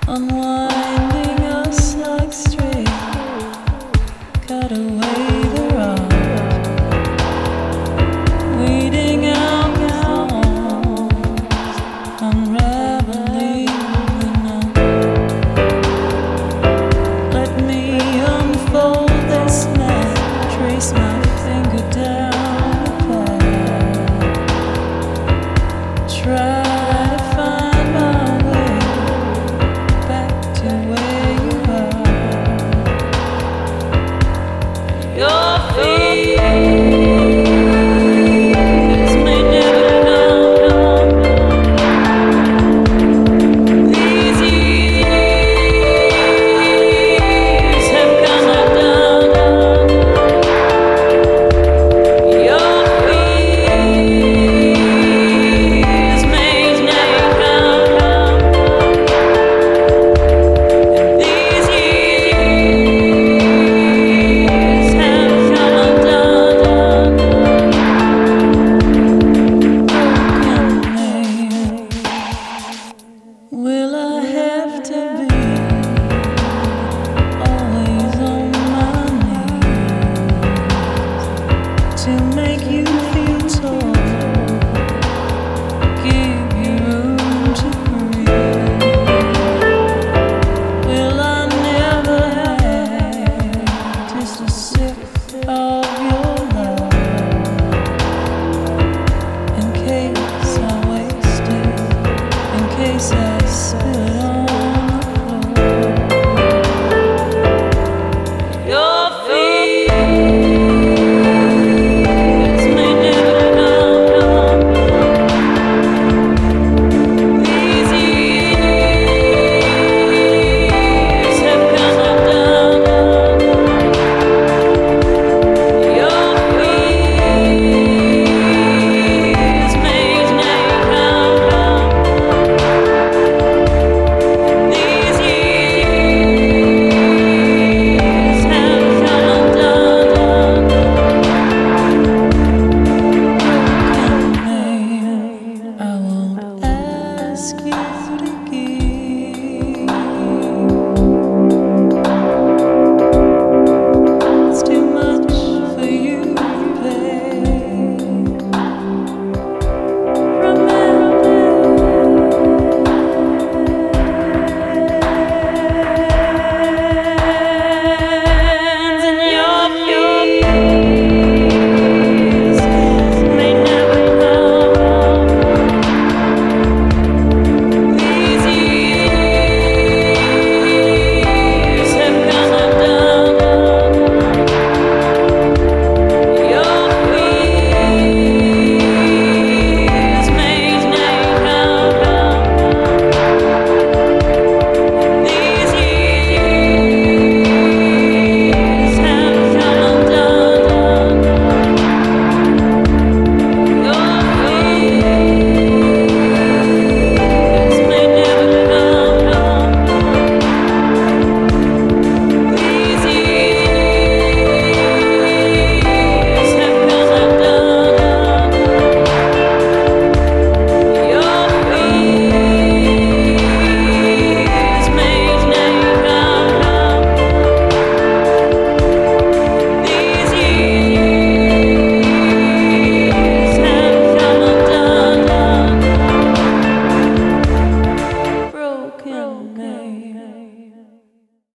unwinding us like string, cut away the rod, weeding out the thorns, unraveling the knot. Let me unfold this net, trace my finger down the path, try. Will I have to be always on my knees to make you feel tall, give you room to breathe? Will I never have just a sip of your love in case I waste it, in case I spill it on the floor? Your fears may never come. These years have come and done. Your fears may never come. These years have come undone. Broken man, I won't ask you